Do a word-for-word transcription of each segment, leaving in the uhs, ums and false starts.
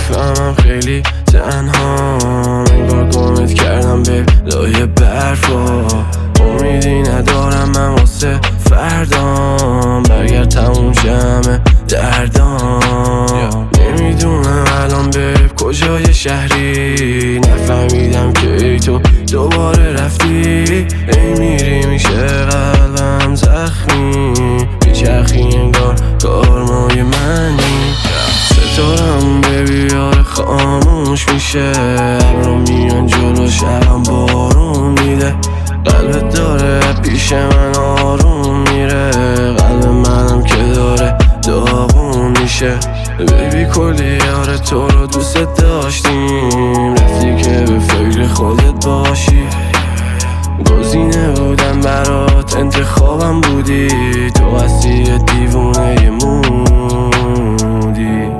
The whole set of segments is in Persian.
میفهمم خیلی تنها، انگار گمت کردم به لای برفا. امیدی ندارم من واسه فردام، برگرد تموم شمه دردام. نمیدونم الان به کجای شهری، نفهمیدم که ای تو دوباره رفتی. ای میری میشه قلبم زخمی، بیچرخی انگار کارمای منی. ستارم به بیاره خاموش میشه، ابرا میان جلو شبم بارون میده. قلبت داره پیش من آروم میره، قلب منم که داره داغون میشه. بیبی کلی یاره تو رو دوست داشتیم، رفتی که به فکر خودت باشی. گزینه بودم برات انتخابم بودی، تو هستی یه دیوونه یه مودی.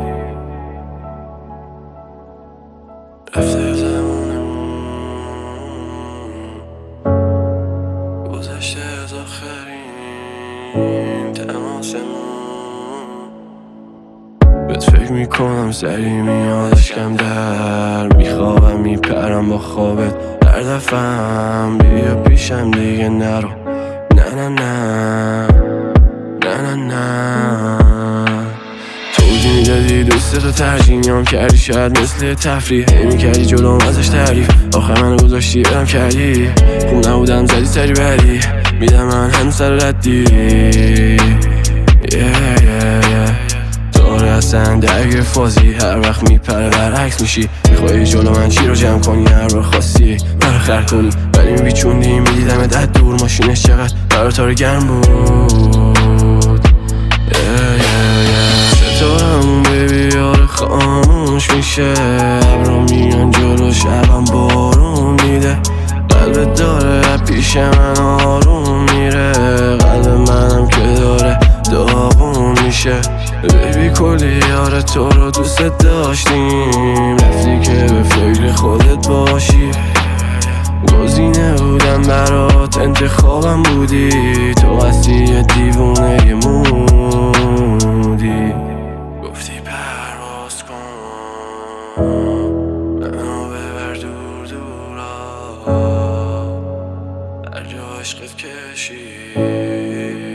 رفته زمونمون گذشته از آخرین تماسمون. بهت فکر میکنم سری میاد اشکم در، میخوابم میپرم با خوابت هر دفعم. بیا پیشم دیگه نرو، نه نه نه نه نه نه. توضیح میدادی دوستتو ترجیح نیام کردی، شاید مثل تفریح هی میکردی جلوم ازش تعریف. آخر منو گذاشتی برم کردی، خوب نبودم زدی سری بدی. میدم من هم سر ردی yeah, yeah, yeah. داره اصلا درگیر فازی، هر وقت میپره برعکس میشی. میخوایی جلو من چی رو جمع کنی هر بار خواستی برا خر کنی، ولی میبیچوندی میدیدم دد دور. ماشینش چقدر برا تاره گرم بود yeah, yeah, yeah. ستارمون بیبی یاره خاموش میشه، ابرا میان جلو شبم بارون میده. قلبت داره پیش من آروم میره، قلب منم که داره داغون میشه. بیبی کلی یاره تو رو دوست داشتیم، رفتی که به فکر خودت باشی. گزینه بودم برات انتخابم بودی، تو هستی یه دیوونه یه مودی. گفتی پرواز کن منو ببر دور دورا، هر جا عشقت کشی